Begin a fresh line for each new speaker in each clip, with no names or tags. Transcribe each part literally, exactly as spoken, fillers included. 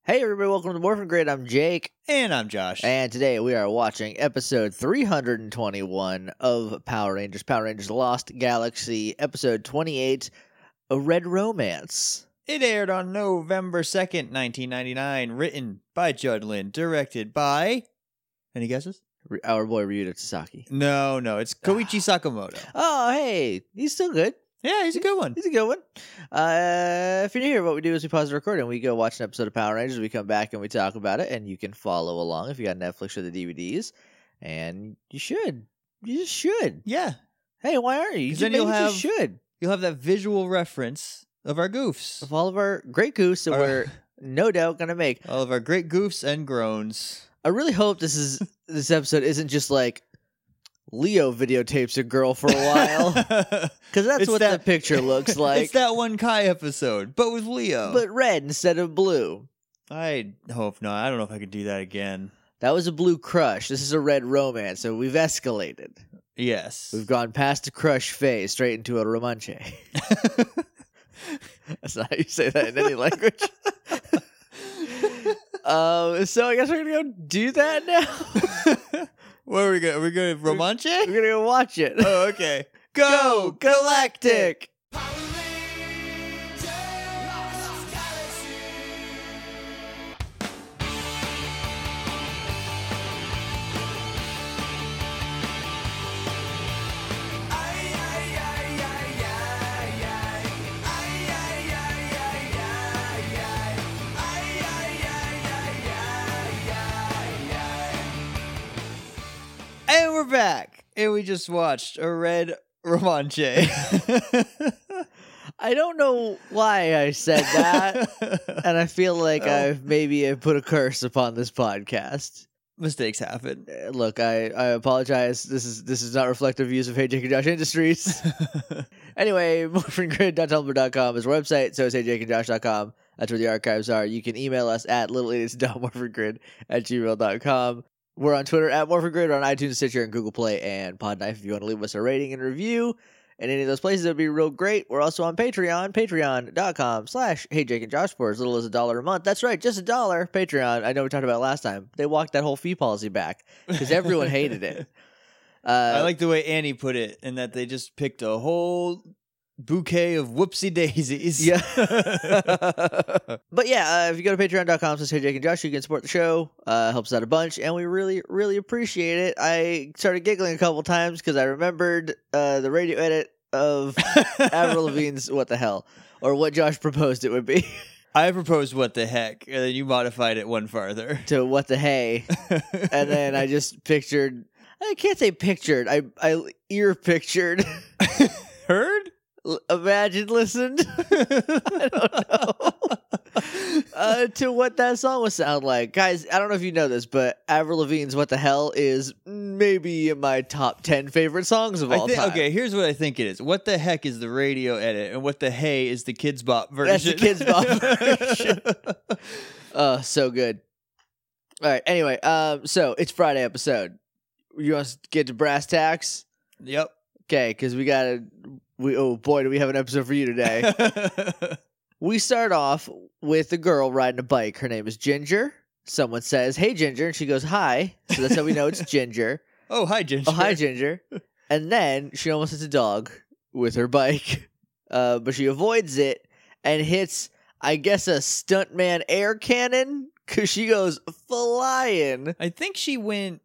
Hey everybody, welcome to the Morphin Grid. I'm Jake.
And I'm Josh.
And today we are watching episode three hundred twenty-one of Power Rangers, Power Rangers Lost Galaxy, episode twenty-eight, A Red Romance.
It aired on November second, nineteen ninety-nine, written by Judd Lynn, directed by... Any guesses?
Our boy Ryuta Tasaki.
No, no, it's Koichi Sakamoto.
Oh, hey, he's still good.
Yeah, he's a good one.
He's a good one. Uh, if you're new here, what we do is we pause the recording. We go watch an episode of Power Rangers. We come back and we talk about it. And you can follow along if you got Netflix or the D V Ds. And you should. You just should.
Yeah.
Hey, why aren't you? You
'Cause
just,
then you'll
maybe
have-
just should.
You'll have that visual reference of our goofs.
Of all of our great goofs that
Our-
we're no doubt going to make.
All of our great goofs and groans.
I really hope this is this episode isn't just like Leo videotapes a girl for a while. Because that's
It's
what
that-
the picture looks like.
It's that one Kai episode, but with Leo.
But red instead of blue.
I hope not. I don't know if I could do that again.
That was a blue crush. This is a red romance. So we've escalated.
Yes.
We've gone past the crush phase straight into a romanche. That's not how you say that in any language. um, so I guess we're going to go do that now.
Where are we going? Are we going to Romanche?
We're going to go watch it.
Oh, okay.
Go Galactic!
And we're back. And we just watched a red Romanche.
I don't know why I said that, and I feel like
Oh.
I've maybe I've put a curse upon this podcast.
Mistakes happen.
Uh, Look, I, I apologize. This is this is not reflective views of Hey Jake and Josh Industries. Anyway, morphin grid dot tumblr dot com is our website, so is hey jake and josh dot com. That's where the archives are. You can email us at little idiots dot morphin grid at gmail dot com. We're on Twitter at morphingrid, on iTunes, Stitcher, and Google Play, and Podknife if you want to leave us a rating and review. In any of those places, it would be real great. We're also on Patreon, patreon dot com slash Hey Jake and Josh for as little as a dollar a month. That's right, just a dollar. Patreon, I know we talked about it last time. They walked that whole fee policy back because everyone hated it. Uh,
I like the way Annie put it, in that they just picked a whole bouquet of whoopsie daisies.
Yeah. But yeah, uh, if you go to patreon dot com slash Hey Jake and Josh, you can support the show. Uh, helps out a bunch, and we really, really appreciate it. I started giggling a couple times because I remembered uh, the radio edit of Avril Lavigne's What the Hell, or what Josh proposed it would be,
I proposed what the heck, and then you modified it one farther.
to What the Hey. And then I just pictured, I can't say pictured, I, I ear pictured,
Heard?
L- imagined, listened. I don't know. Uh, to what that song would sound like. Guys, I don't know if you know this, but Avril Lavigne's What the Hell is maybe in my top ten favorite songs of
I
all
thi-
time.
Okay, here's what I think it is. What the heck is the radio edit, and what the hey is the Kids Bop version?
That's the Kids Bop version. Oh, so good. All right, anyway, um, so it's Friday episode. You want to get to brass tacks?
Yep.
Okay, because we got to, we, oh boy, do we have an episode for you today. We start off with a girl riding a bike. Her name is Ginger. Someone says, "Hey, Ginger," and she goes, "Hi." So that's how we know it's Ginger.
Oh, hi, Ginger.
Oh, hi, Ginger. And then she almost hits a dog with her bike, uh, but she avoids it and hits, I guess, a stuntman air cannon because she goes flying.
I think she went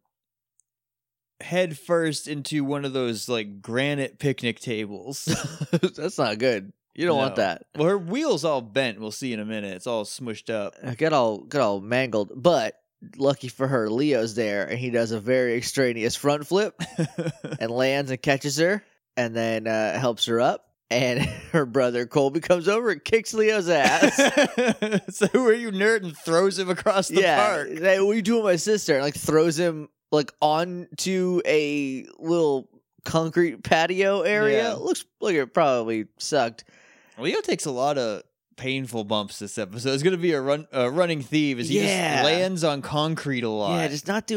head first into one of those like granite picnic tables.
That's not good. You don't want
No.
that.
Well, her wheel's all bent. We'll see in a minute. It's all smushed up.
Uh, Get all, get all mangled. But lucky for her, Leo's there, and he does a very extraneous front flip and lands and catches her, and then uh, helps her up. And her brother Colby comes over and kicks Leo's ass.
So who are you, nerd, and throws him across the
yeah,
park?
Hey, what are you doing, with my sister? And like throws him like onto a little concrete patio area.
Yeah.
Looks like it probably sucked.
Leo takes a lot of painful bumps this episode. It's going to be a run, a running theme as he
Yeah.
just lands on concrete a lot.
Yeah, just not doing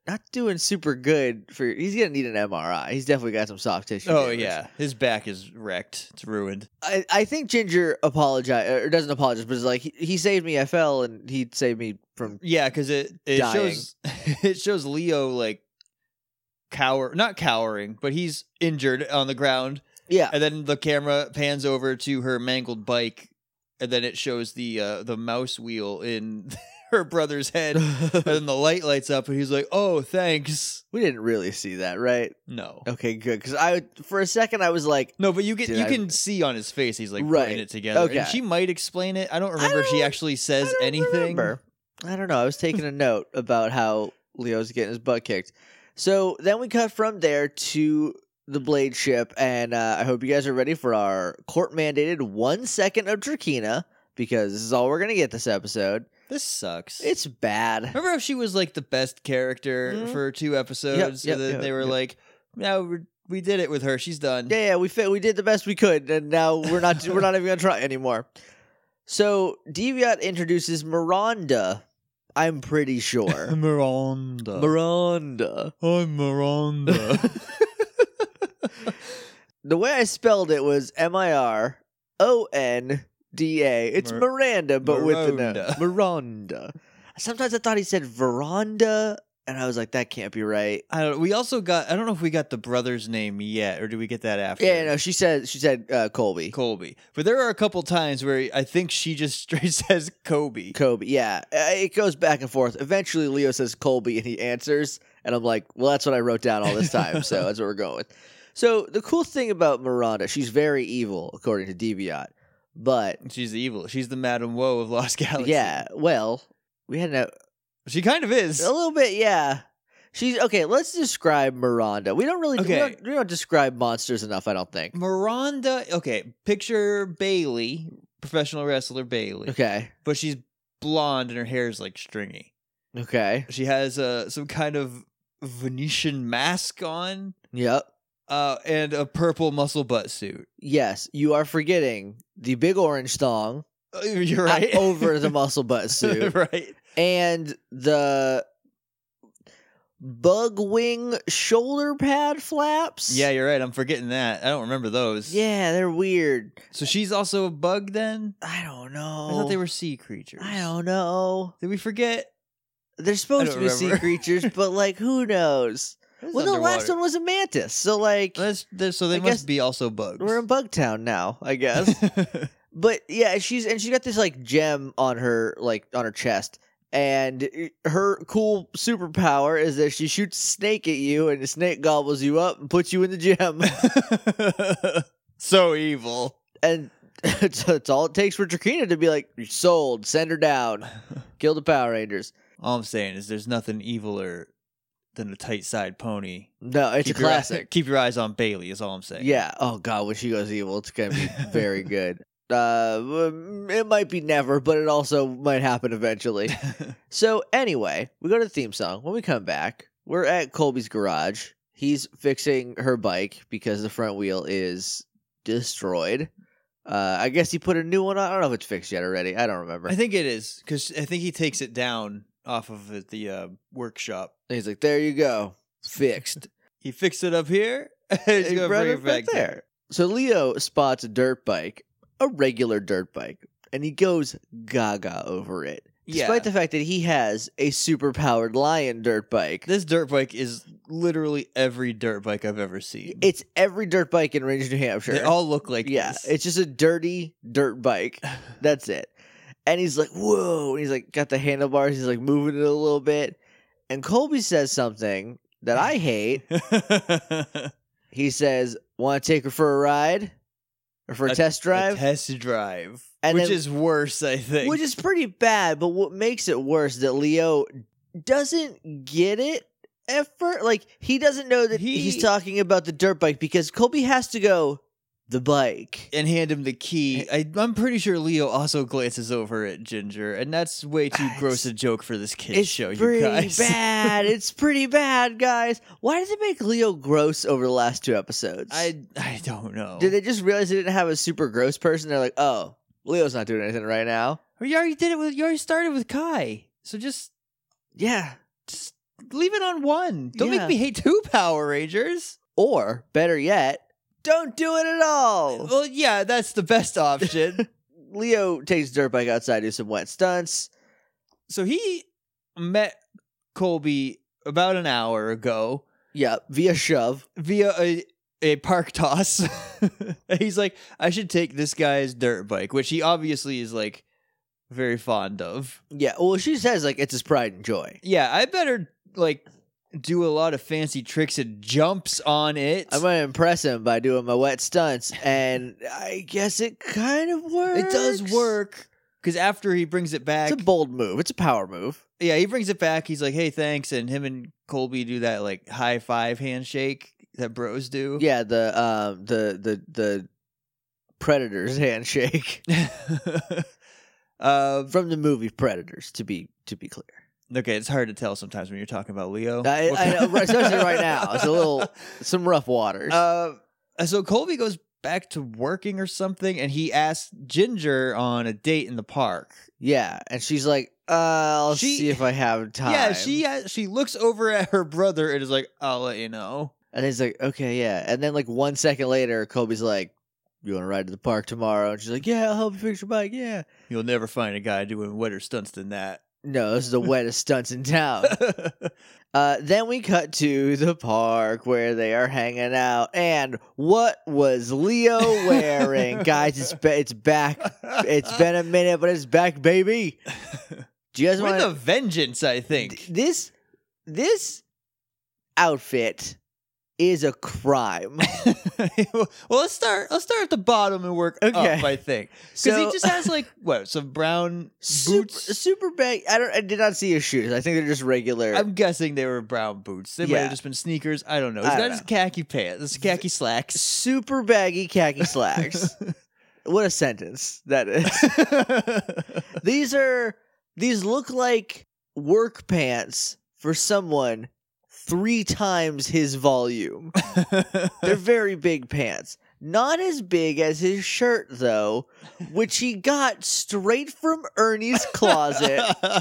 not doing super good for. He's gonna need an M R I. He's definitely got some soft tissue.
Oh
damage.
yeah, his back is wrecked. It's ruined.
I, I think Ginger apologize or doesn't apologize, but it's like he, he saved me. I fell and he saved me from.
Yeah, because it it
Dying.
shows it shows Leo like cower, not cowering, but he's injured on the ground,
Yeah,
and then the camera pans over to her mangled bike, and then it shows the uh, the mouse wheel in her brother's head, and then the light lights up, and he's like, "Oh, thanks."
we didn't really see that, right?
No,
Okay, good. Because I for a second I was like,
no, but you can
Did
you
I-
can see on his face he's like
Right.
putting it together.
Okay.
And she might explain it. I don't remember if she
don't-
actually
I
says
don't
anything.
remember. I don't know. I was taking a note about how Leo's getting his butt kicked. So then we cut from there to the Blade ship, and uh, I hope you guys are ready for our court mandated one second of Drakina, because this is all we're gonna get this episode.
This sucks.
It's bad.
Remember how she was like the best character
Mhm.
for two episodes,
yep,
and then
yep,
they were
yep.
like, "No, we're, we did it with her. She's done."
Yeah, yeah, we fit, we did the best we could, and now we're not we're not even gonna try anymore. So Deviant introduces Miranda. I'm pretty sure.
Miranda.
Miranda.
I'm Miranda.
The way I spelled it was M I R O N D A. It's
Mir-
Miranda, but with the no.
Miranda.
Miranda. Sometimes I thought he said veranda, and I was like, that can't be right.
I don't. We also got. I don't know if we got the brother's name yet, or did we get that after?
Yeah, no, she said she said uh, Colby.
Colby. But there are a couple times where I think she just straight says Kobe.
Kobe, yeah. Uh, It goes back and forth. Eventually, Leo says Colby, and he answers, and I'm like, well, that's what I wrote down all this time, so that's what we're going with. So the cool thing about Miranda, she's very evil, according to Deviant, but
She's evil. She's the Madame Woe of Lost Galaxy.
yeah, well, we had a,
She kind of is.
a little bit, yeah. She's okay. Let's describe Miranda. We don't really, we,
Okay.
don't, we don't describe monsters enough. I don't think.
Miranda. Okay, picture Bailey, professional wrestler Bailey,
Okay,
but she's blonde and her hair is like stringy.
okay,
She has uh, some kind of Venetian mask on,
yep,
uh, and a purple muscle butt suit.
yes. You are forgetting the big orange thong
Uh, You're right.
over the muscle butt suit.
right.
And the bug wing shoulder pad flaps.
Yeah, you're right. I'm forgetting that. I don't remember those.
Yeah, they're weird.
So she's also a bug then?
I don't know.
I thought they were sea creatures.
I don't know.
Did we forget?
They're supposed
I
to
don't
be sea
remember.
creatures, but like, who knows? Well, the last one was a mantis, so like,
That's, that's, so they
I
must
guess
be also bugs.
we're in Bugtown now, I guess. But yeah, she's and she got this like gem on her like on her chest. And her cool superpower is that she shoots a snake at you, and the snake gobbles you up and puts you in the gem.
So evil.
And it's, it's all it takes for Drakina to be like, "You're sold, send her down, kill the Power Rangers."
All I'm saying is there's nothing eviler than a tight side pony.
No, it's
keep
a
your eye-
classic.
keep your eyes on Bailey is all I'm saying.
Yeah. Oh god, when she goes evil, it's gonna be very good. Uh, it might be never, but it also might happen eventually. So anyway, we go to the theme song. When we come back, we're at Colby's garage. He's fixing her bike because the front wheel is destroyed. Uh, I guess he put a new one on. I don't know if it's fixed yet already. I don't remember.
I think it is because I think he takes it down off of the, the uh, workshop.
He's like, "There you go, fixed."
He fixed it up here. He's
He
gonna
brought
bring
it
it back there.
So Leo spots a dirt bike, a regular dirt bike, and he goes gaga over it.
Yeah.
Despite the fact that he has a super powered lion dirt bike.
This dirt bike is literally every dirt bike I've ever seen.
It's every dirt bike in Ridge, New Hampshire.
They all look like
yeah,
this.
it's just a dirty dirt bike. That's it. And he's like, whoa. And he's like, got the handlebars. He's like moving it a little bit. And Colby says something that I hate. He says, want to take her for a ride? Or for a, test drive?
A test drive.
And
which
then-
is worse, I think.
Which is pretty bad, but what makes it worse is that Leo doesn't get it at first. Like, he doesn't know that
He-
he's talking about the dirt bike because Colby has to go, the bike.
and hand him the key. I, I'm pretty sure Leo also glances over at Ginger, and that's way too
Ah,
gross
it's-
a joke for this kid's
It's
show, you
pretty
guys.
bad. It's pretty bad, guys. Why does it make Leo gross over the last two episodes?
I I don't know.
Did they just realize they didn't have a super gross person? They're like, oh, Leo's not doing anything right now.
Well, you already did it with. You already started with Kai, so just
Yeah.
just leave it on one. Don't
Yeah.
make me hate two Power Rangers.
Or, better yet, don't do it at all.
Well, yeah, that's the best option.
Leo takes dirt bike outside to do some wet stunts.
So he met Colby about an hour ago
Yeah, via shove.
via a, a park toss. And he's like, I should take this guy's dirt bike, which he obviously is like very fond of.
Yeah, well, she says like it's his pride and joy.
Yeah, I better like do a lot of fancy tricks and jumps on it.
I'm gonna impress him by doing my wet stunts, and I guess it kind of works.
It does work. Because after he brings it back,
It's a bold move. It's a power move.
yeah, he brings it back. He's like, "Hey, thanks," and him and Colby do that like high five handshake that bros do.
Yeah, the um the the the Predators handshake
uh,
from the movie Predators. To be to be clear,
okay, it's hard to tell sometimes when you're talking about Leo.
I,
What
I
kind-
know, especially right now. It's a little some rough waters.
Uh, so Colby goes back to working or something, and he asks Ginger on a date in the park.
yeah, and she's like, uh, "I'll
She-
see if I have time."
Yeah, she has, she looks over at her brother and is like, "I'll let you know."
and he's like, "Okay, yeah." And then like one second later, Colby's like, "You want to ride to the park tomorrow?" And she's like, "Yeah, I'll help you fix your bike." Yeah.
You'll never find a guy doing wetter stunts than that.
No, this is the wettest stunts in town. Uh, then we cut to the park where they are hanging out, and what was Leo wearing, guys? It's ba- it's back. It's been a minute, but it's back, baby. Do you guys
with
want
a vengeance, I think.
this? This outfit is a crime.
Well, let's start. Let's start at the bottom and work
Okay.
up. I think because
So-
he just has like what some brown
super,
boots.
super bag. I don't. I did not see his shoes. I think they're just regular.
I'm guessing they were brown boots. They might
Yeah.
have just been sneakers. I don't know. He's
I
got
don't
his
know.
khaki pants, his khaki slacks.
super baggy khaki slacks. What a sentence that is. These are these look like work pants for someone three times his volume. They're very big pants. Not as big as his shirt though, which he got straight from Ernie's closet.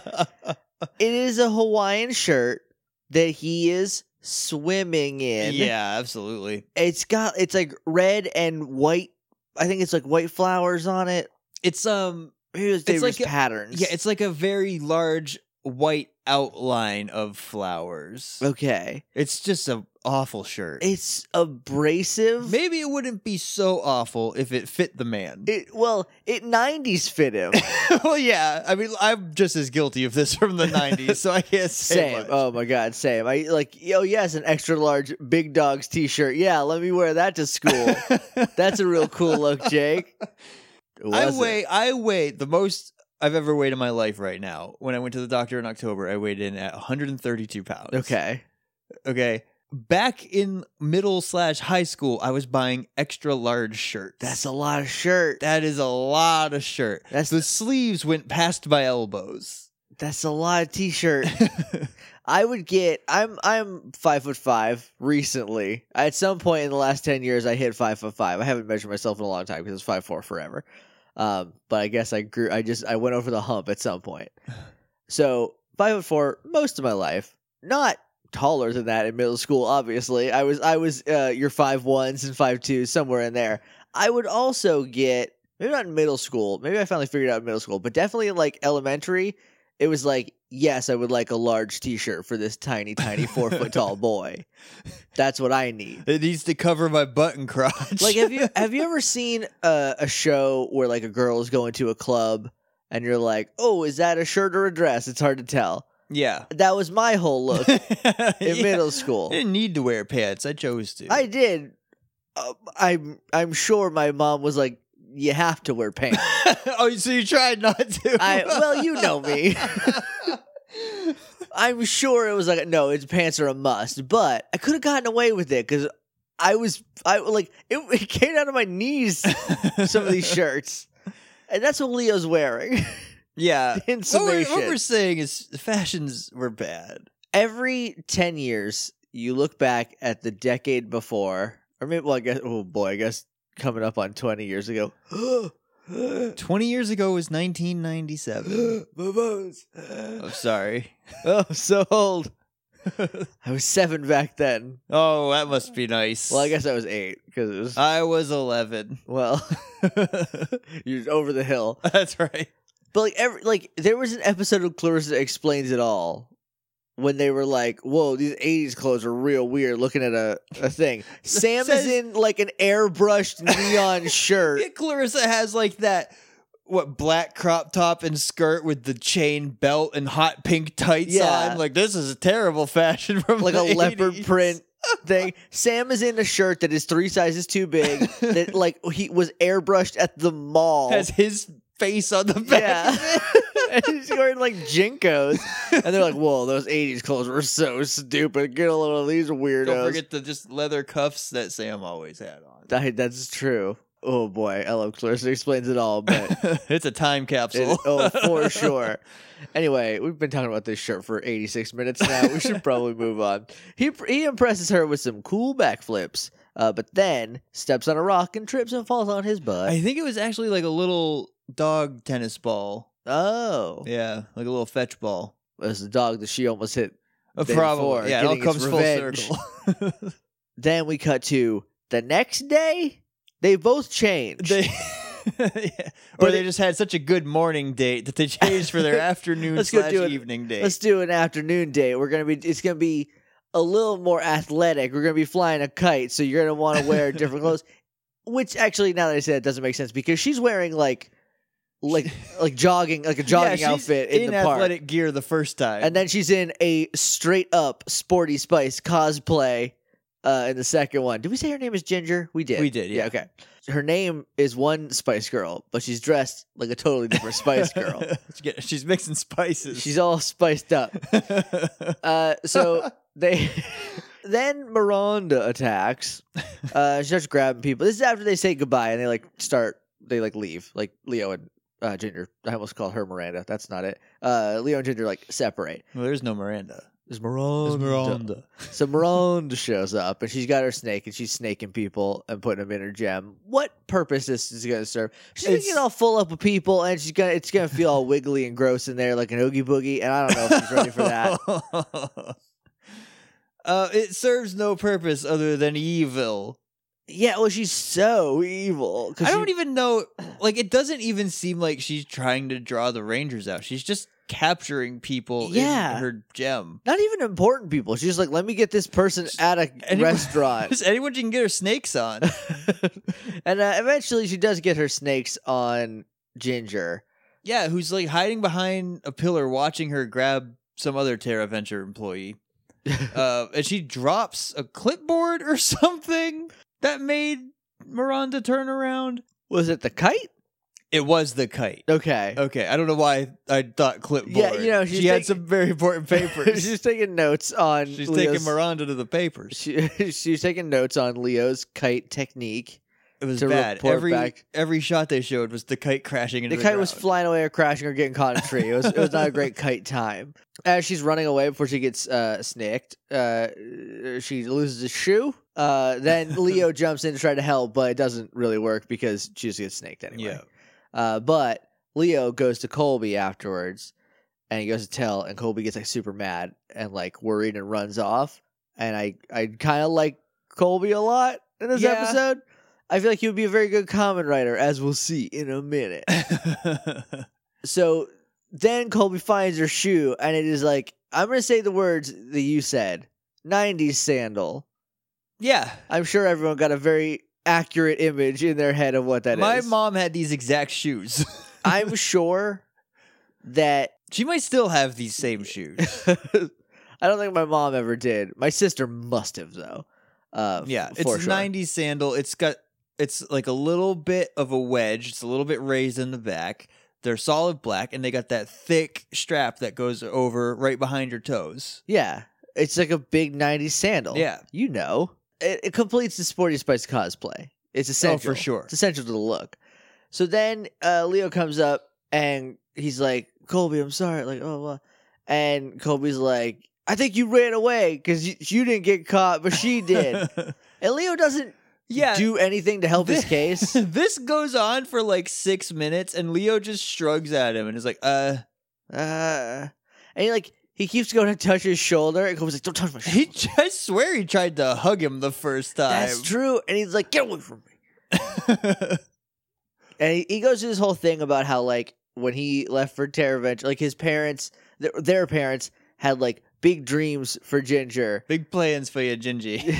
It is a Hawaiian shirt that he is swimming in.
Yeah, absolutely.
It's got it's like red and white. I think it's like white flowers on it.
It's um,
Maybe it's,
It's
like
like a-
patterns.
yeah, it's like a very large white outline of flowers.
okay.
It's just an awful shirt.
It's abrasive.
Maybe it wouldn't be so awful if it fit the man.
It well, it nineties fit him.
Well, yeah. I mean, I'm just as guilty of this from the nineties, so I can't say
Same.
much.
Oh my god, same. I like. Oh yes, an extra large Big Dogs T-shirt. Yeah, let me wear that to school. That's a real cool look, Jake.
I
Was it?
weigh. I weigh the most I've ever weighed in my life right now. When I went to the doctor in October, I weighed in at one hundred thirty-two pounds.
Okay.
Okay. Back in middle slash high school, I was buying extra large shirts.
That's a lot of shirt.
That is a lot of shirt.
That's
The sleeves went past my elbows.
that's a lot of T-shirt. I would get. I'm I'm five foot five. Recently, at some point in the last ten years, I hit five foot five. I haven't measured myself in a long time because it's five four forever. Um, but I guess I grew. I just I went over the hump at some point. So five foot four most of my life. Not taller than that in middle school. Obviously, I was I was uh, your five ones and five twos somewhere in there. I would also get maybe not in middle school. Maybe I finally figured it out in middle school, but definitely in like elementary. It was like, yes, I would like a large T-shirt for this tiny, tiny four foot tall boy. That's what I need.
It needs to cover my butt and crotch.
Like, have you have you ever seen a, a show where like a girl is going to a club and you're like, oh, is that a shirt or a dress? It's hard to tell.
Yeah.
That was my whole look in
Yeah.
middle school.
I didn't need to wear pants. I chose to.
I did. Uh, I'm I'm sure my mom was like, you have to wear pants.
Oh, so you tried not to?
I well, you know me. I'm sure it was like, no, it's pants are a must, but I could have gotten away with it because I was, I like, it, it came out of my knees, some of these shirts. And that's what Leo's wearing.
Yeah.
In
What we're,
summation.
what we're saying is the fashions were bad.
Every ten years, you look back at the decade before, or maybe, well, I guess, oh boy, I guess coming up on twenty years ago.
twenty years ago was nineteen ninety-seven.
My bones.
I'm sorry.
Oh, so old. I was seven back then.
Oh, that must be nice.
Well, I guess I was eight because it was.
I was eleven.
Well, you're over the hill.
That's right.
But like every like there was an episode of Clarissa Explains It All when they were like, "Whoa, these eighties clothes are real weird." Looking at a, a thing, Sam
Says-
is in like an airbrushed neon shirt.
Yeah, Clarissa has like that what black crop top and skirt with the chain belt and hot pink tights
Yeah.
on. Like this is a terrible fashion from
Like
the
a leopard
eighties.
print thing. Sam is in a shirt that is three sizes too big. That like he was airbrushed at the mall.
Has his face on the back.
Yeah. And he's wearing like Jinkos. And they're like, whoa, those eighties clothes were so stupid. Get a little of these weirdos.
Don't forget the just leather cuffs that Sam always had on.
That, that's true. Oh boy, I love Clarissa Explains It All, but
It's a time capsule.
it, oh, for sure. Anyway, we've been talking about this shirt for eighty-six minutes now. We should probably move on. He he impresses her with some cool backflips, uh, but then steps on a rock and trips and falls on his butt.
I think it was actually like a little dog tennis ball.
Oh,
Yeah, like a little fetch ball.
it was the dog that she almost hit.
Uh,
Day
Probably.
before,
Yeah, it all
getting its
comes full
revenge.
circle.
Then we cut to the next day. They both changed.
They, yeah. Or
But
they
it-
just had such a good morning date that they changed for their afternoon
Let's go
slash
do it.
evening date.
Let's do an afternoon date. We're gonna be. It's gonna be a little more athletic. We're gonna be flying a kite, so you're gonna want to wear different clothes. Which actually, now that I said it, doesn't make sense because she's wearing like, like, like jogging, like a jogging
yeah, she's
outfit in,
in
the park,
athletic gear the first time.
and then she's in a straight up Sporty Spice cosplay. Uh, in the second one, did we say her name is Ginger? We did.
We did, yeah.
Okay. Her name is one Spice Girl, but she's dressed like a totally different Spice Girl.
She get- she's mixing spices.
She's all spiced up. Uh, so they then Miranda attacks. Uh, she starts grabbing people. This is after they say goodbye and they like start. They like leave. Like Leo and uh, Ginger. I almost called her Miranda. That's not it. Uh, Leo and Ginger like separate.
well, there's no Miranda.
There's Miranda. So Miranda shows up and she's got her snake and she's snaking people and putting them in her gem. What purpose this is going to serve? She's going to
It's-
get all full up with people and she's gonna it's going to feel all wiggly and gross in there like an oogie boogie. And I don't know if she's ready for that.
uh, it serves no purpose other than evil.
Yeah, well, she's so evil.
I don't even know. Like, it doesn't even seem like she's trying to draw the Rangers out. She's just capturing people
Yeah.
in her gem.
Not even important people. She's just like, let me get this person at a
Anyone-
restaurant.
Just anyone she can get her snakes on.
And uh, eventually she does get her snakes on Ginger.
Yeah, who's like hiding behind a pillar watching her grab some other Terra Venture employee. uh, and she drops a clipboard or something that made Miranda turn around.
Was it the kite?
It was the kite.
Okay.
Okay, I don't know why I thought clipboard.
Yeah, you know, she's
she had
taking-
some very important papers.
She's taking notes on
She's
Leo's,
taking Miranda to the papers.
She, she's taking notes on Leo's kite technique.
It was
to
bad.
report
Every
back.
every shot they showed was the kite crashing into
The
the,
kite was
ground.
flying away or crashing or getting caught in a tree. It was it was not a great kite time. As she's running away before she gets uh, snaked, uh, she loses a shoe. Uh, then Leo jumps in to try to help, but it doesn't really work because she just gets snaked anyway.
Yeah.
Uh, but Leo goes to Colby afterwards, and he goes to tell, and Colby gets like super mad and like worried and runs off. And I I kind of like Colby a lot in this
Yeah.
episode. I feel like he would be a very good common writer, as we'll see in a minute. So then Colby finds her shoe, and it is like, I'm going to say the words that you said, nineties sandal.
yeah.
I'm sure everyone got a very accurate image in their head of what that is.
My mom had these exact shoes.
I'm sure that
She might still have these same shoes.
I don't think my mom ever did. My sister must have, though. Uh,
Yeah,
f-
it's
for
a
sure.
nineties sandal. It's got it's like a little bit of a wedge. It's a little bit raised in the back. They're solid black, and they got that thick strap that goes over right behind your toes.
Yeah, it's like a big nineties sandal.
Yeah.
You know. It, it completes the Sporty Spice cosplay. It's essential.
Oh, for sure.
It's essential to the look. So then uh, Leo comes up, and he's like, Colby, I'm sorry. Like, oh, well. And Colby's like, I think you ran away because you, you didn't get caught, but she did. And Leo doesn't
Yeah.
do anything to help his
Thi-
case.
This goes on for like six minutes, and Leo just shrugs at him and is like, "Uh,
Uh, and he like he keeps going to touch his shoulder, and Colby's like, "Don't touch my shoulder."
He, I swear he tried to hug him the first time.
That's true, and he's like, "Get away from me!" And he, he goes through this whole thing about how, like, when he left for Terra Venture, like his parents, their, their parents had like big dreams for Ginger.
Big plans for you, Gingy.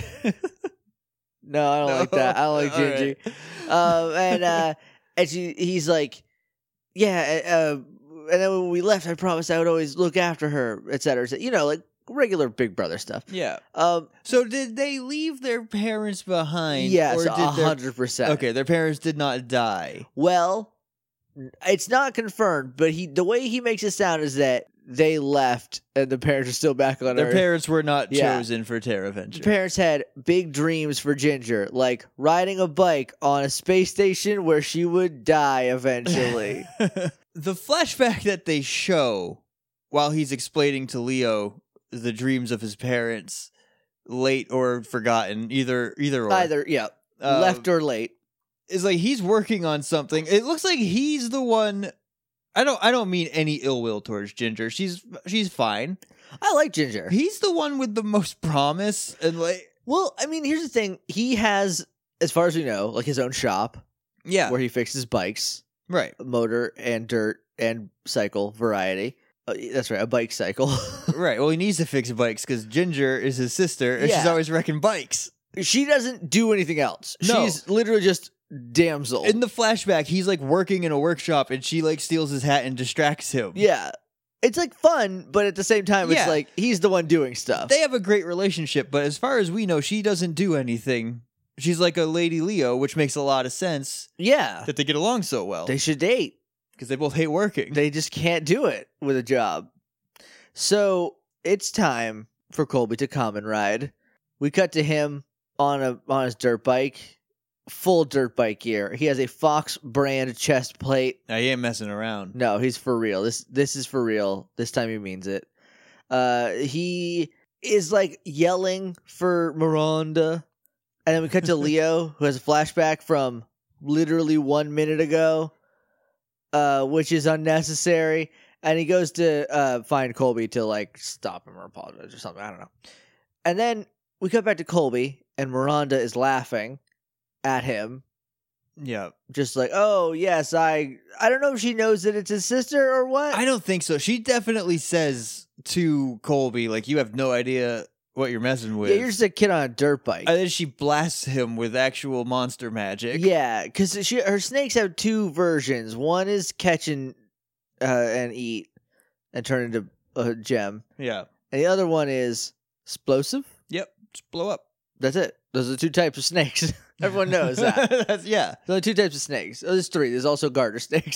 No, I don't
No?
like that. I don't like
All
Gingy.
right.
Um, and uh, and she, he's like, yeah. Uh, and then when we left, I promised I would always look after her, et cetera. You know, like regular Big Brother stuff.
Yeah.
Um,
So did they leave their parents behind?
yes,
or
a
did their-
hundred percent.
Okay, their parents did not die.
Well, it's not confirmed, but he the way he makes it sound is that they left and the parents are still back on
Their
Earth.
parents were not
Yeah.
chosen for Terra
The
Venture.
parents had big dreams for Ginger, like riding a bike on a space station where she would die eventually.
The flashback that they show while he's explaining to Leo the dreams of his parents, late or forgotten, either either or,
Either, yeah,
uh,
left or late.
is like he's working on something. It looks like he's the one. I don't. I don't mean any ill will towards Ginger. She's she's fine.
I like Ginger.
He's the one with the most promise, and like,
Well, I mean, here's the thing. He has, as far as we know, like his own shop
yeah,
where he fixes bikes,
right,
motor and dirt and cycle variety. Uh, that's right, a bike cycle.
right. Well, he needs to fix bikes because Ginger is his sister, and she's
Yeah.
always wrecking bikes.
She doesn't do anything else.
No.
She's literally just damsel.
In the flashback, he's like working in a workshop, and she like steals his hat and distracts him.
Yeah. It's like fun, but at the same time,
Yeah.
it's like he's the one doing stuff.
They have a great relationship, but as far as we know, she doesn't do anything. She's like a Lady Leo, which makes a lot of sense
yeah.
that they get along so well
They should date.
because they both hate working.
They just can't do it with a job. So it's time for Colby to common ride. We cut to him on a on his dirt bike, full dirt bike gear. He has a Fox brand chest plate.
Now, he ain't messing around.
No, he's for real. This this is for real. This time he means it. Uh, he is like yelling for Miranda, and then we cut to Leo, who has a flashback from literally one minute ago, uh, which is unnecessary. And he goes to uh, find Colby to like stop him or apologize or something. I don't know. And then we cut back to Colby, and Miranda is laughing at him.
Yeah.
Just like, oh yes, I I don't know if she knows that it's his sister or what.
I don't think so. She definitely says to Colby, like, you have no idea what you're messing with.
Yeah, you're just a kid on a dirt bike.
And then she blasts him with actual monster magic.
Yeah, because she her snakes have two versions. One is catch and uh, and eat and turn into a gem,
Yeah.
and the other one is explosive.
Yep. Just blow up.
That's it. Those are the two types of snakes. Everyone knows that.
That's, yeah.
There are two types of snakes. Oh, there's three. There's also garter snakes.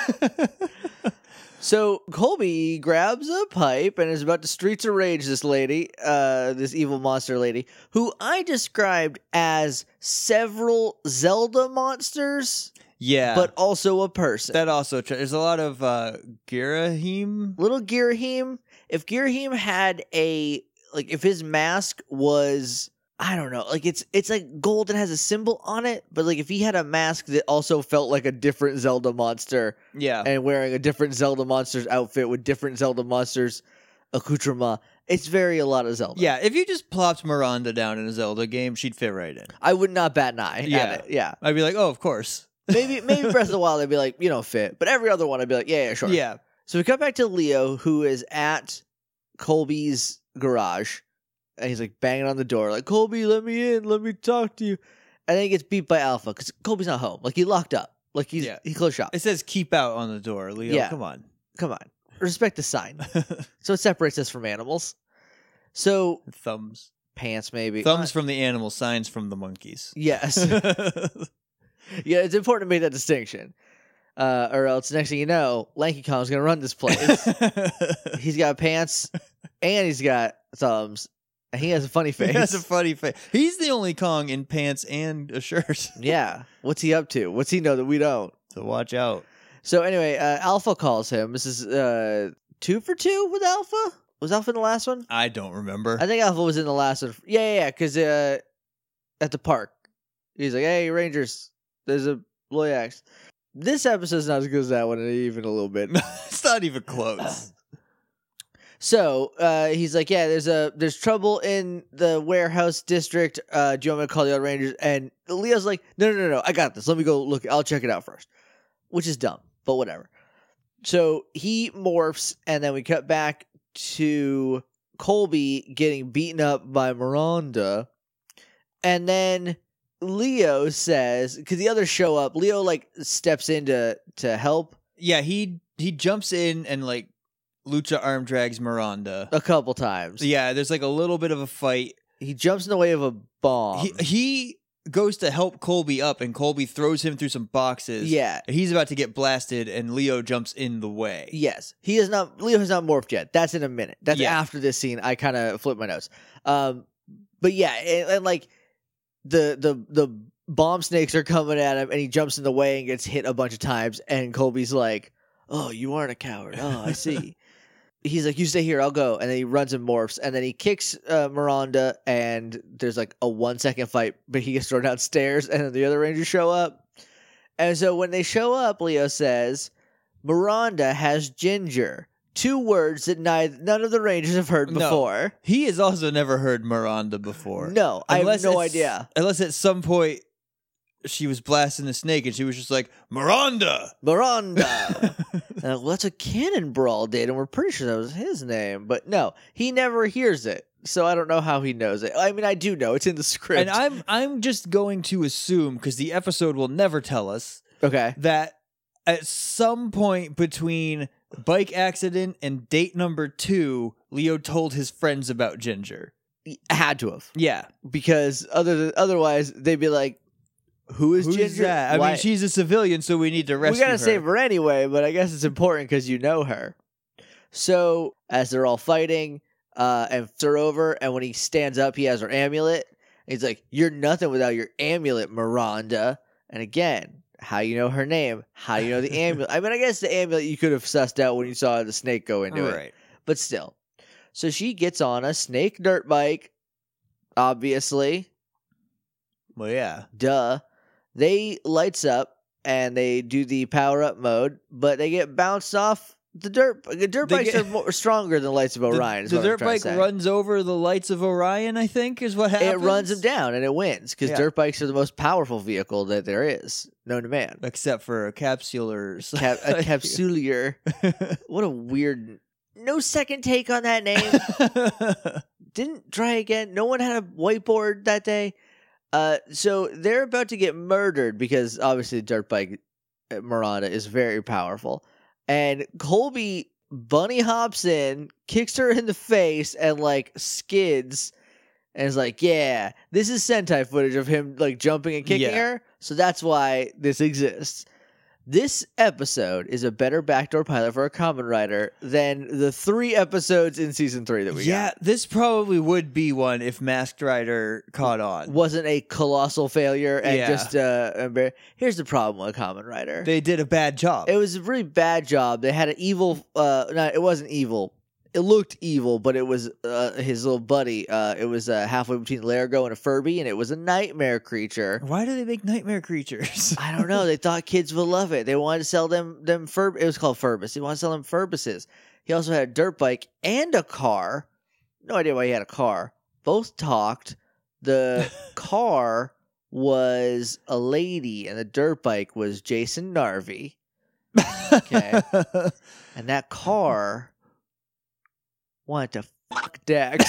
So Colby grabs a pipe and is about to streets of rage this lady, uh, this evil monster lady, who I described as several Zelda monsters,
yeah.
but also a person.
that also, tra- there's a lot of uh, Girahim.
Little Girahim. If Girahim had a like, if his mask was, I don't know, like it's it's like gold and has a symbol on it, but like if he had a mask that also felt like a different Zelda monster
Yeah.
and wearing a different Zelda monster's outfit with different Zelda monsters accoutrement, it's very a lot of Zelda.
Yeah, if you just plopped Miranda down in a Zelda game, she'd fit right in.
I would not bat an eye
Yeah.
at it. Yeah.
I'd be like, oh, of course.
Maybe maybe Breath of the Wild I'd be like, you don't fit. But every other one I'd be like, yeah, yeah, sure.
Yeah.
So we cut back to Leo, who is at Colby's garage, and he's like banging on the door, like, Colby, let me in, let me talk to you. And then he gets beat by Alpha because Colby's not home. Like, he locked up. Like, he's
Yeah.
he closed shop.
It says keep out on the door, Leo.
Yeah.
Come on.
Come on. Respect the sign. So it separates us from animals. So,
Thumbs.
pants maybe.
Thumbs from the animals, signs from the monkeys.
Yes. Yeah, it's important to make that distinction. Uh, or else, next thing you know, Lanky Kong's going to run this place. He's got pants and he's got thumbs. And he has a funny face.
He has a funny face. He's the only Kong in pants and a shirt.
Yeah. What's he up to? What's he know that we don't?
So watch out.
So anyway, uh, Alpha calls him. This is uh, two for two with Alpha? Was Alpha in the last one?
I don't remember.
I think Alpha was in the last one. Yeah, yeah, yeah. Because uh, at the park, he's like, hey, Rangers, there's a Loyax. This episode's not as good as that one, even a little bit.
It's not even close.
So uh, he's like, yeah, there's a there's trouble in the warehouse district. Uh, do you want me to call the other Rangers? And Leo's like, no, no, no, no, I got this. Let me go look. I'll check it out first, which is dumb, but whatever. So he morphs, and then we cut back to Colby getting beaten up by Miranda, and then Leo says, because the others show up, Leo like steps in to to help.
Yeah, he he jumps in and like Lucha arm drags Miranda
a couple times.
Yeah, there's like a little bit of a fight.
He jumps in the way of a bomb.
He he goes to help Colby up, and Colby throws him through some boxes.
Yeah,
he's about to get blasted, and Leo jumps in the way.
Yes, he is not. Leo has not morphed yet. That's in a minute. That's
Yeah.
after this scene. I kind of flipped my notes. Um, but yeah, and, and like the the the bomb snakes are coming at him, and he jumps in the way and gets hit a bunch of times. And Colby's like, "Oh, you aren't a coward. Oh, I see." He's like, you stay here, I'll go. And then he runs and morphs. And then he kicks uh, Miranda, and there's like a one second fight, but he gets thrown downstairs, and then the other Rangers show up. And so when they show up, Leo says, Miranda has ginger. Two words that neither, none of the Rangers have heard
No.
before.
He has also never heard Miranda before.
No, I
Unless
have no
it's-
idea.
Unless at some point she was blasting the snake, and she was just like, Miranda!
Miranda. Uh, well, that's what Cannon Brawl did, and we're pretty sure that was his name. But no, he never hears it, so I don't know how he knows it. I mean, I do know it's in the script.
And I'm I'm just going to assume, because the episode will never tell us,
okay.
that at some point between bike accident and date number two, Leo told his friends about Ginger.
He had to have,
Yeah.
because other than, otherwise they'd be like, "Who is
Who's
Ginger?"
that? I
Why-
mean, she's a civilian, so we need to
we
rescue
gotta
her.
save her anyway. But I guess it's important because you know her. So as they're all fighting, uh, and they're over, and when he stands up, he has her amulet. He's like, "You're nothing without your amulet, Miranda." And again, how you know her name? How you know the amulet? I mean, I guess the amulet you could have sussed out when you saw the snake go into it,
Right.
but still. So she gets on a snake dirt bike. Obviously,
Well, yeah.
duh. They lights up and they do the power up mode, but they get bounced off the dirt. The dirt
They
bikes
get-
are more, stronger than Lights of Orion. is
The,
what
the
I'm
dirt
trying to
bike
say.
runs over the lights of Orion, I think, is what happens.
It runs them down and it wins because
Yeah.
dirt bikes are the most powerful vehicle that there is known to man.
Except for capsulars.
Cap- a capsulier. What a weird. No second take on that name. Didn't try again. No one had a whiteboard that day. Uh, so they're about to get murdered because obviously dirt bike uh, Miranda is very powerful, and Colby bunny hops in, kicks her in the face, and like skids, and is like, "Yeah, this is Sentai footage of him like jumping and kicking
Yeah.
her." So that's why this exists. This episode is a better backdoor pilot for a Kamen Rider than the three episodes in season three that we
yeah,
got.
this probably would be one if Masked Rider caught on.
Wasn't a colossal failure and
Yeah.
just uh embar- here's the problem with Kamen Rider.
They did a bad job.
It was a really bad job. They had an evil uh no, it wasn't evil. It looked evil, but it was uh, his little buddy. Uh it was uh, halfway between Largo and a Furby, and it was a nightmare creature.
Why do they make nightmare creatures?
I don't know. They thought kids would love it. They wanted to sell them them Furb. It was called Furbus. They wanted to sell them Furbuses. He also had a dirt bike and a car. No idea why he had a car. Both talked. The car was a lady, and the dirt bike was Jason Narvi. Okay. And that car wanted to fuck Dex.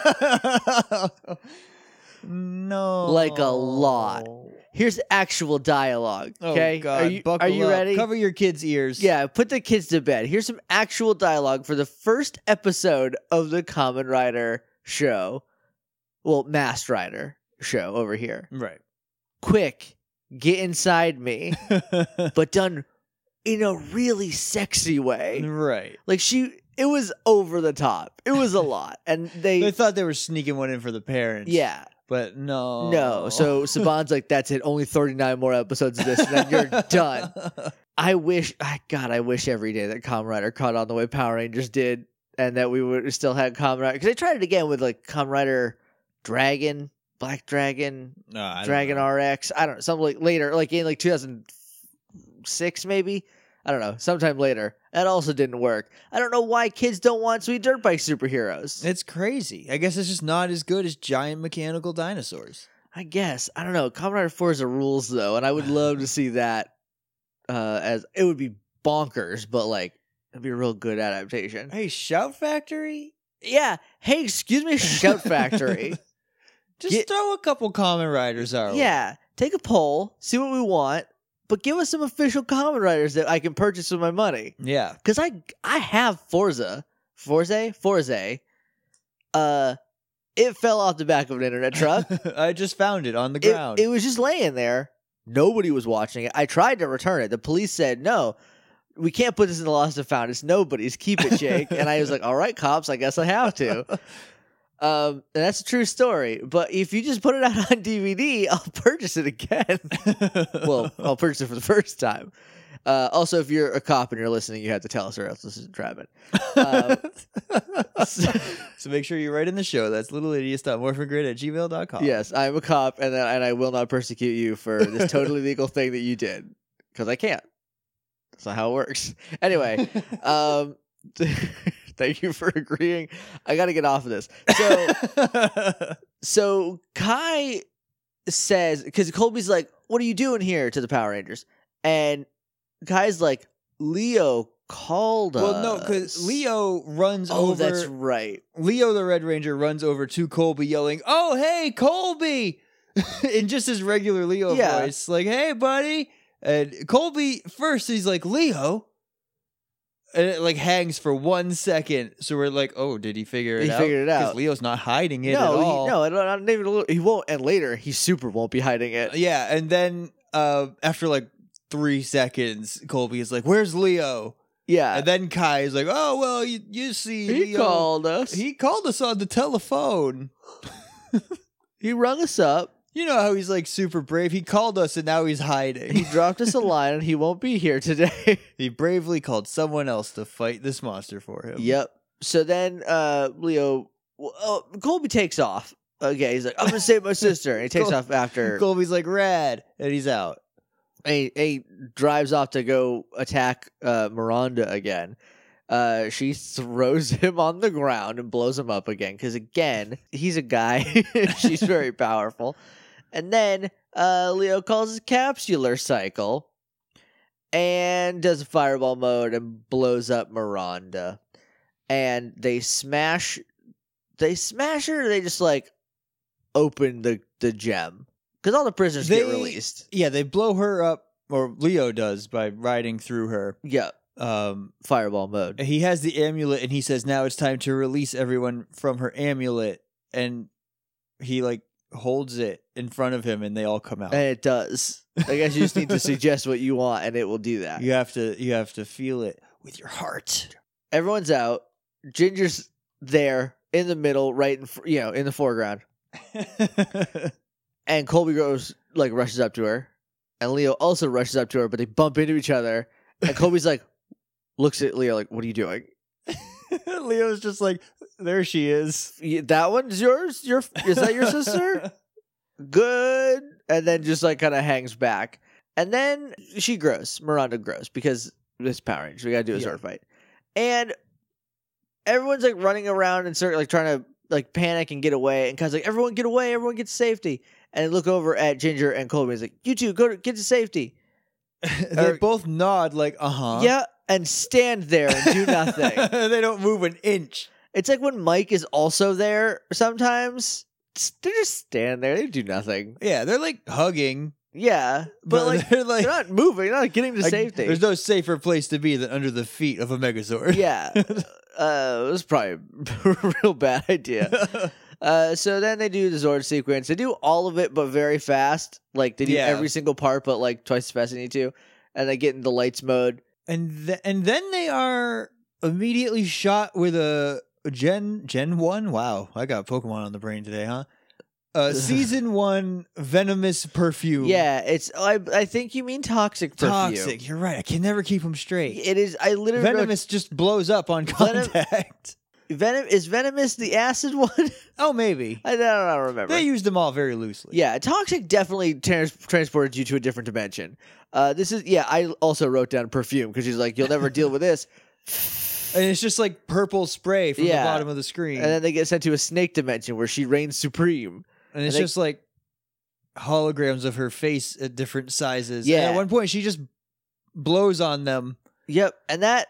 No.
Like a lot. Here's actual dialogue.
Oh,
Okay,
God.
are you
Buckle
are you
up.
ready?
Cover your kids' ears.
Yeah, put the kids to bed. Here's some actual dialogue for the first episode of the Kamen Rider show. Well, Masked Rider show over here.
Right.
Quick, get inside me, but done in a really sexy way.
Right.
Like she, it was over the top. It was a lot, and they,
They thought they were sneaking one in for the parents.
yeah,
But no.
no. So Saban's like, that's it. Only thirty-nine more episodes of this, and then you're done. I wish, I God, I wish every day that Kamen Rider caught on the way Power Rangers did, and that we would still had Kamen Rider. Because they tried it again with like Kamen Rider Dragon, Black Dragon,
No, I don't
Dragon
know.
R X. I don't know, something like later, like in like two thousand six maybe. I don't know, sometime later. That also didn't work. I don't know why kids don't want sweet dirt bike superheroes.
It's crazy. I guess it's just not as good as giant mechanical dinosaurs.
I guess. I don't know. Kamen Rider Forza rules, though, and I would love to see that uh, as... It would be bonkers, but, like, it'd be a real good adaptation.
Hey, Shout Factory?
Yeah. Hey, excuse me, Shout Factory.
Just Get, throw a couple Kamen Riders our
Yeah.
way.
Take a poll, see what we want, but give us some official Kamen Riders that I can purchase with my money.
Yeah.
Because I I have Forza. Forza? Forza. Uh, it fell off the back of an internet truck.
I just found it on the
It,
ground.
it was just laying there. Nobody was watching it. I tried to return it. The police said, no, we can't put this in the lost and found. It's nobody's. Keep it, Jake. And I was like, all right, cops, I guess I have to. Um, and that's a true story. But if you just put it out on D V D, I'll purchase it again. Well, I'll purchase it for the first time. Uh, also, if you're a cop and you're listening, you have to tell us or else this is entrapment. Um,
so, so make sure you write in the show. That's littleidiots dot morphingrid at gmail dot com.
Yes, I'm a cop, and then, and I will not persecute you for this totally legal thing that you did. Because I can't. That's not how it works. Anyway, um... thank you for agreeing. I got to get off of this. So, so Kai says, because Colby's like, what are you doing here to the Power Rangers? And Kai's like, Leo called us.
Well, no, because Leo runs
oh,
over.
that's right.
Leo the Red Ranger runs over to Colby yelling, oh, hey, Colby! In just his regular Leo
Yeah.
voice. Like, hey, buddy. And Colby, first, he's like, Leo? And it like hangs for one second, so we're like, "Oh, did he figure it
He
out?"
figured it out.
Because Leo's not hiding it
no,
at all.
He, no, not even a little, he won't. And later, he super won't be hiding it.
Yeah, and then uh, after like three seconds, Colby is like, "Where's Leo?"
Yeah,
And then Kai is like, "Oh well, you you see,
he
Leo,
called us.
He called us on the telephone.
He rung us up.
You know how he's like super brave. He called us, and now he's hiding.
He dropped us a line, and he won't be here today."
He bravely called someone else to fight this monster for him.
Yep. So then uh, Leo, well, oh, Colby takes off. Okay, he's like, I'm going to save my sister. And he takes
Col-
off after.
Colby's like, "Rad," and he's out.
And he, and he drives off to go attack uh, Miranda again. Uh, she throws him on the ground and blows him up again. Because, again, he's a guy. She's very powerful. And then uh, Leo calls his capsular cycle and does a fireball mode and blows up Miranda. And they smash, they smash her, or they just like open the, the gem. Because all the prisoners
They-
get released.
Yeah, they blow her up, or Leo does, by riding through her.
Yeah,
Um,
fireball mode.
he has the amulet, and he says, now it's time to release everyone from her amulet. And he, like, holds it in front of him, and they all come out.
And it does. I guess you just need to suggest what you want, and it will do that.
You have to, you have to feel it with your heart.
Everyone's out. Ginger's there in the middle, right in fr- you know in the foreground. And Colby goes like rushes up to her, and Leo also rushes up to her, but they bump into each other. And Colby's like looks at Leo like, "What are you doing?"
Leo's just like, there she is.
"Y- That one's yours. Your is that your sister? Good. And then just like kind of hangs back, and then she grows. Miranda grows because this Power Rangers. We gotta do a
Yeah.
sword fight, and everyone's like running around and sort of like trying to like panic and get away. And Kai's like, "Everyone get away! Everyone get to safety!" And they look over at Ginger and Colby. He's like, "You two go to get to safety."
They
Or-
both nod like, uh-huh.
Yeah, and stand there and do nothing.
They don't move an inch.
It's like when Mike is also there sometimes. They just stand there. They do nothing.
Yeah, they're like hugging.
Yeah, but,
But,
like
they're like,
they're not moving. They're not getting to
like,
safety.
there's no safer place to be than under the feet of a Megazord.
Yeah, uh, it was probably a real bad idea. Uh, so then they do the Zord sequence. They do all of it, but very fast. Like they do
Yeah.
every single part, but like twice as fast as they need to. And they get into lights mode.
and th- and then they are immediately shot with a Gen Gen one. Wow, I got Pokemon on the brain today, huh? Uh, season one venomous perfume.
Yeah, it's. I I think you mean toxic perfume.
toxic. You're right. I can never keep them straight.
It is. I literally wrote-
Venomous just blows up on
Venom-
contact.
Venom is Venomous the acid one?
Oh, maybe.
I don't, I don't remember.
They used them all very loosely.
Yeah, Toxic definitely trans- transported you to a different dimension. Uh, this is yeah. I also wrote down perfume because she's like, you'll never deal with this.
And it's just like purple spray from
Yeah.
the bottom of the screen.
And then they get sent to a snake dimension where she reigns supreme.
And it's
and they-
just like holograms of her face at different sizes.
Yeah.
And at one point, she just blows on them.
Yep, and that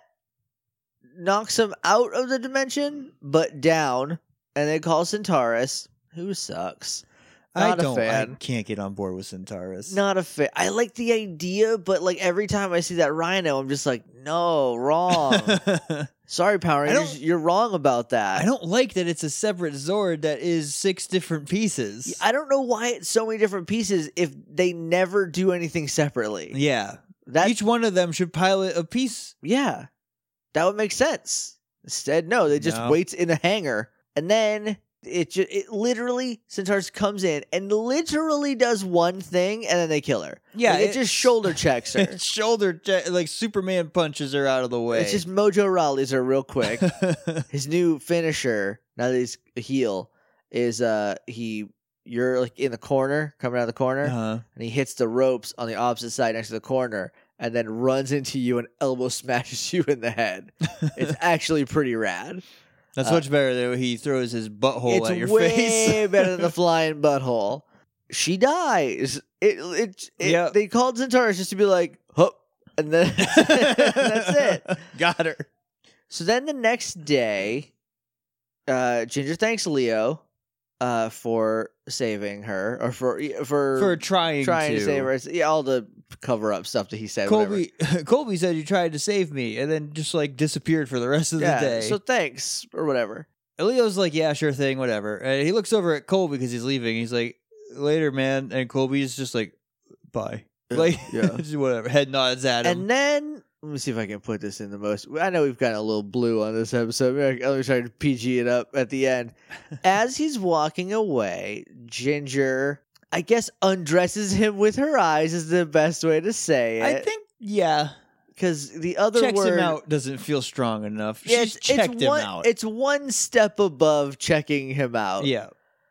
knocks him out of the dimension, but down. And they call Centaurus, who sucks. Not
I
a
don't.
fan.
I can't get on board with Centaurus.
Not a fan. I like the idea, but like every time I see that rhino, I'm just like, no, wrong. Sorry, Power
I
Rangers,
don't-
you're wrong about that.
I don't like that it's a separate Zord that is six different pieces.
I don't know why it's so many different pieces if they never do anything separately.
Yeah.
That
Each one of them should pilot a piece.
yeah, that would make sense. Instead, no, they just
No.
waits in a hangar, and then it just it literally Centaurus comes in and literally does one thing, and then they kill her.
Yeah,
Like, it
it-
just shoulder checks her.
Shoulder, che- like Superman punches her out of the way.
It's just Mojo Rawley's her real quick. His new finisher, now that he's a heel, is uh he you're like in the corner, coming out of the corner,
uh-huh.
and he hits the ropes on the opposite side next to the corner, and then runs into you and elbow smashes you in the head. It's actually pretty rad.
That's
uh,
much better than when he throws his butthole
It's
at your
way
face.
better than the flying butthole. She dies. It it, it
Yep.
They called Centaurus just to be like, huh, and then that's it.
Got her.
So then the next day, uh, Ginger thanks Leo uh, for saving her, or for for,
For trying,
trying to.
to
save her. It's- Yeah, all the cover up stuff that he said. whatever.
Colby, Colby said you tried to save me, and then just like disappeared for the rest of
yeah,
the day.
so thanks or whatever.
And Leo's like, yeah, sure thing, whatever. And he looks over at Colby because he's leaving. He's like, later, man. And Colby's just like, bye.
Yeah,
Like,
yeah.
just whatever. Head nods at him.
And then let me see if I can put this in the most. I know we've gotten a little blue on this episode. Maybe I- Let me try to P G it up at the end. As he's walking away, Ginger, I guess, undresses him with her eyes is the best way to say it.
I think, yeah,
because the other
checks
word
him out doesn't feel strong enough.
Yeah,
She's
it's,
checked
it's
him
one,
out.
It's one step above checking him out.
Yeah.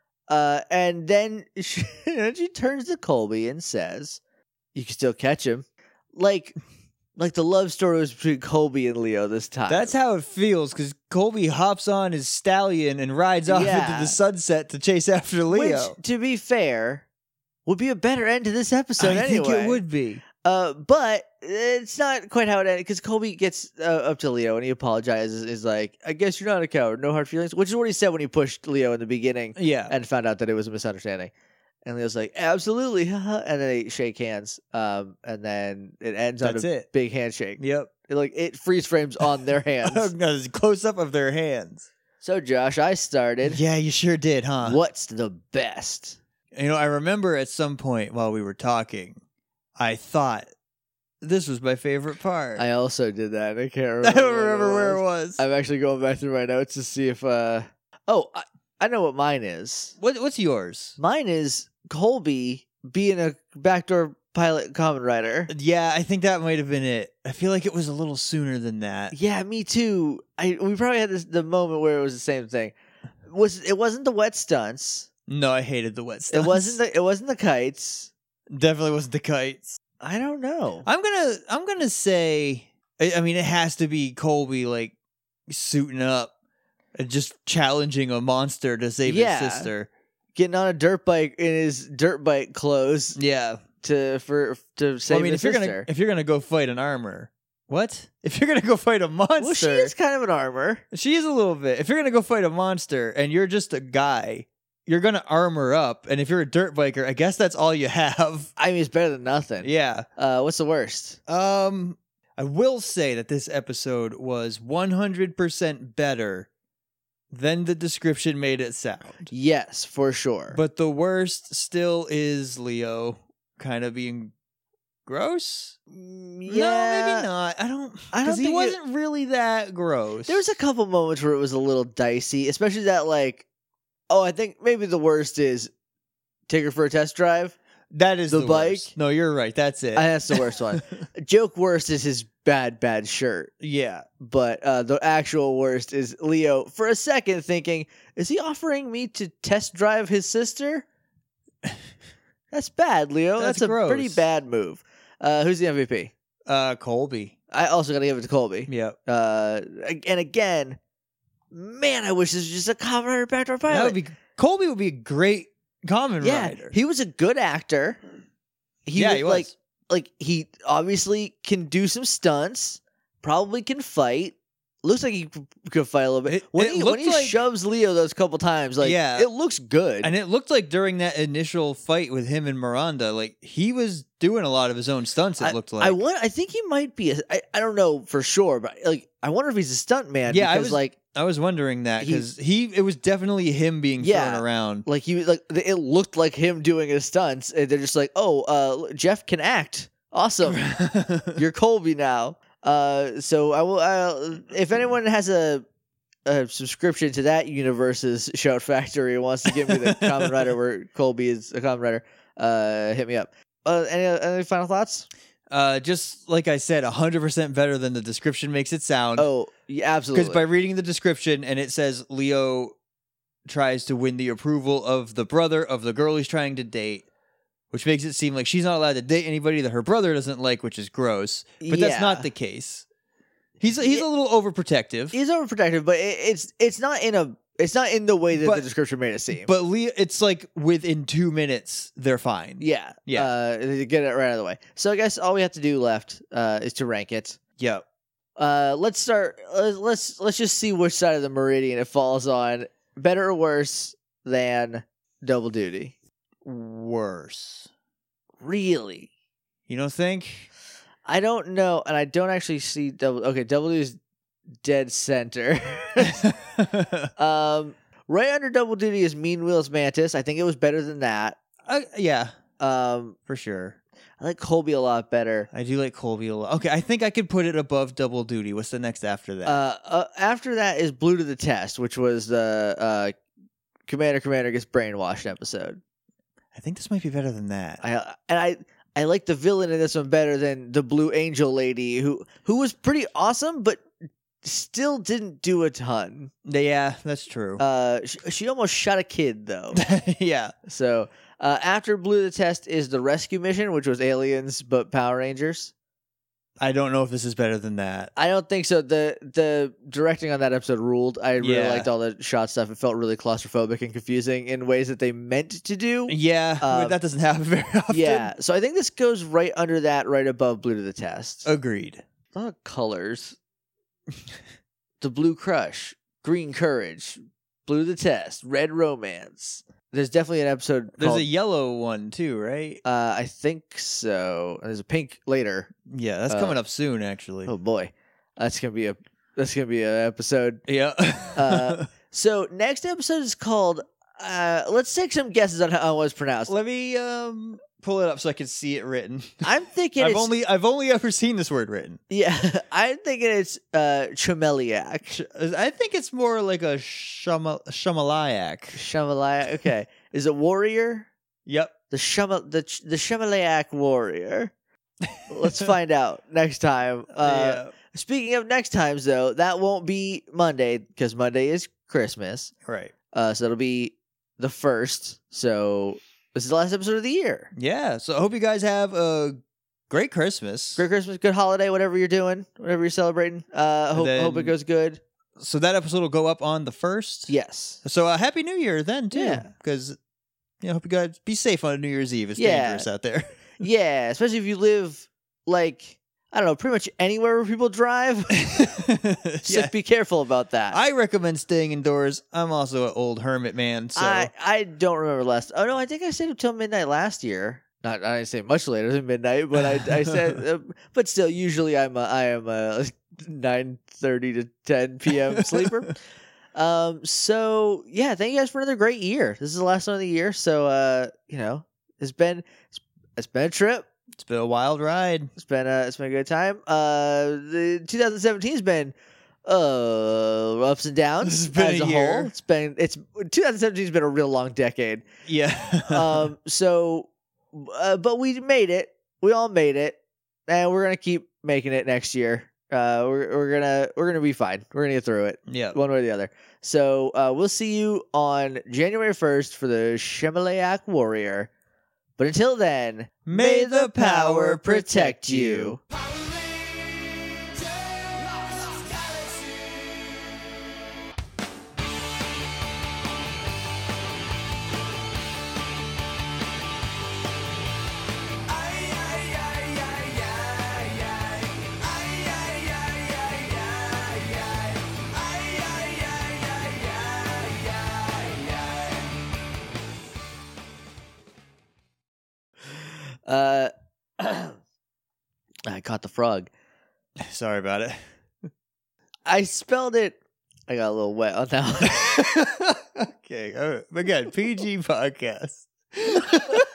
Uh, and then she, then she turns to Colby and says, "You can still catch him." Like, like the love story was between Colby and Leo this time.
That's how it feels because Colby hops on his stallion and rides off
Yeah.
into the sunset to chase after Leo.
Which, to be fair, would be a better end to this episode
I
anyway.
think it would be.
Uh, but it's not quite how it ended because Colby gets uh, up to Leo and he apologizes. Is like, "I guess you're not a coward. No hard feelings," which is what he said when he pushed Leo in the beginning
Yeah.
and found out that it was a misunderstanding. And Leo's like, "Absolutely," haha," and then they shake hands. Um, and then it ends
That's
on a
it.
big handshake.
Yep.
It, like it freeze frames on their hands.
Close up of their hands.
So Josh, I started.
Yeah, you sure did, huh?
What's the best?
You know, I remember at some point while we were talking, I thought this was my favorite part.
I also did that. I can't remember.
I don't
what
remember where it
was.
was.
I'm actually going back through my notes to see if. uh Oh, I, I know what mine is.
What, what's yours?
Mine is Colby being a backdoor pilot common writer.
Yeah, I think that might have been it. I feel like it was a little sooner than that.
Yeah, me too. I we probably had this the moment where it was the same thing. Was it wasn't the wet stunts?
No, I hated the wet stuff.
It wasn't the it wasn't the kites.
Definitely wasn't the kites.
I don't know.
I'm gonna I'm gonna say I, I mean it has to be Colby like suiting up and just challenging a monster to save
Yeah.
his sister.
Getting on a dirt bike in his dirt bike clothes
Yeah.
to for to save
Well, I mean
his
if you're
sister.
gonna if you're gonna go fight an armor. What? If you're gonna go fight a monster,
well, she is kind of an armor.
She is a little bit. If you're gonna go fight a monster and you're just a guy, you're gonna armor up. And if you're a dirt biker, I guess that's all you have.
I mean, it's better than nothing.
Yeah.
Uh, what's the worst?
Um, I will say that this episode was one hundred percent better than the description made it sound.
Yes, for sure.
But the worst still is Leo kind of being gross.
yeah,
No, maybe not. I don't.
I don't
Because he
think it-
wasn't really that gross.
there was a couple moments where it was a little dicey, especially that like, oh, I think maybe the worst is take her for a test drive.
That is
The
the,
bike?
worst. No, you're right. That's it.
I, that's the worst one. Joke worst is his bad, bad shirt.
yeah.
But uh, the actual worst is Leo for a second thinking, is he offering me to test drive his sister? That's bad, Leo.
That's
That's, a
gross.
pretty bad move. Uh, who's the M V P?
Uh, Colby.
I also got to give it to Colby.
Yep.
Uh, and again, man, I wish this was just a Kamen Rider backdoor pilot.
That would be Colby would be a great Kamen
yeah,
Rider.
he was a good actor. He
yeah,
would,
he was.
like like he obviously can do some stunts. Probably can fight. Looks like he c- could fight a little bit.
It-
when
it
he when
looked
he
like-
shoves Leo those couple times, like
Yeah.
it looks good.
And it looked like during that initial fight with him and Miranda, like he was doing a lot of his own stunts. It
I,
looked like.
I want. I think he might be. A, I, I don't know for sure, but like I wonder if he's a stunt man.
Yeah, I
because
was-
like
I was wondering that
He-
because he, it was definitely him being
Yeah.
thrown around.
like he was like it looked like him doing his stunts, and they're just like, oh, uh, Jeff can act. Awesome. You're Colby now. Uh, so I will. Uh, if anyone has a, a subscription to that universe's Shout Factory and wants to give me the Kamen Rider where Colby is a Kamen Rider, uh, hit me up. Uh, any any final thoughts?
Uh, just like I said, one hundred percent better than the description makes it sound.
Oh, yeah, absolutely.
Because by reading the description and it says Leo tries to win the approval of the brother of the girl he's trying to date, which makes it seem like she's not allowed to date anybody that her brother doesn't like, which is gross. But that's
Yeah.
not the case. He's he's
Yeah.
a little overprotective.
He's overprotective, but it, it's it's not in a it's not in the way that
But-
the description made it seem.
But Leo, it's like within two minutes they're fine.
yeah,
Yeah.
uh, to get it right out of the way. So I guess all we have to do left uh, is to rank it.
Yep.
Uh, let's start. Uh, let's let's just see which side of the meridian it falls on. Better or worse than Double Duty?
Worse.
Really?
You don't think?
I don't know, and I don't actually see Double. Okay, Double Duty is dead center. um, right under Double Duty is Mean Wheels Mantis. I think it was better than that.
uh, yeah,
Um,
for sure.
I like Colby a lot better.
I do like Colby a lot. Okay, I think I could put it above Double Duty. What's the next after that?
Uh, uh, after that is Blue to the Test, which was the uh, Commander Commander gets brainwashed episode.
I think this might be better than that.
I and I I like the villain in this one better than the Blue Angel lady, who who was pretty awesome, but still didn't do a ton.
Yeah, that's true.
Uh, she, she almost shot a kid though.
yeah.
So uh, after Blue the Test is the rescue mission, which was aliens but Power Rangers.
I don't know if this is better than that.
I don't think so. The the directing on that episode ruled. I really
Yeah.
liked all the shot stuff. It felt really claustrophobic and confusing in ways that they meant to do.
Yeah,
Uh,
but that doesn't happen very often.
Yeah, so I think this goes right under that, right above Blue to the Test.
Agreed.
A lot of colors. The Blue Crush, Green Courage, Blue the Test, Red Romance. There's definitely an episode
There's
called,
a yellow one too, right?
uh, I think so. There's a pink later.
Yeah, that's
uh,
coming up soon, actually.
Oh boy, that's gonna be a that's gonna be an episode.
Yeah.
Uh, So next episode is called. Uh, let's take some guesses on how it was pronounced.
Let me um pull it up so I can see it written.
I'm thinking
I've
it's
only I've only ever seen this word written.
yeah. I'm thinking it's uh Chemeliac.
Sh- I think it's more like a shama, shamalayak.
Chemeliac. Okay, is it warrior?
Yep.
The Shema the Ch- the Chemeliac warrior. Let's find out next time. Uh,
yeah.
Speaking of next times, though, that won't be Monday because Monday is Christmas.
Right.
Uh, so it'll be the first. So this is the last episode of the year.
Yeah. So I hope you guys have a great Christmas.
Great Christmas, good holiday, whatever you're doing, whatever you're celebrating. Uh, hope
then-
hope it goes good.
So that episode will go up on the first.
Yes.
So uh, happy New Year then too.
Yeah.
Because you know, hope you guys be safe on New Year's Eve. It's
Yeah.
dangerous out there.
Yeah, especially if you live like I don't know, pretty much anywhere where people drive. Just
yeah.
be careful about that.
I recommend staying indoors. I'm also an old hermit man, so
I, I don't remember last. Oh no, I think I stayed up till midnight last year. Not I didn't say much later than midnight, but I I said, uh, but still, usually I'm a, I am a nine thirty to ten p.m. sleeper. Um. So yeah, thank you guys for another great year. This is the last one of the year, so uh, you know, it's been it's, it's been a trip.
it's been a wild ride.
It's been a it's been a good time. Uh, the twenty seventeen has been uh ups and downs
This has been
as
a
a,
year.
whole. It's been it's twenty seventeen has been a real long decade.
Yeah.
Um, so uh, but we made it. We all made it, and we're gonna keep making it next year. Uh, we're we're gonna we're gonna be fine. We're gonna get through it.
Yeah.
One way or the other. So uh, we'll see you on January first for the Shemalayak Warrior. But until then,
May the power protect you.
Uh, I caught the frog.
Sorry about it.
I spelled it. I got a little wet on that one.
Okay. All right. Again, P G podcast.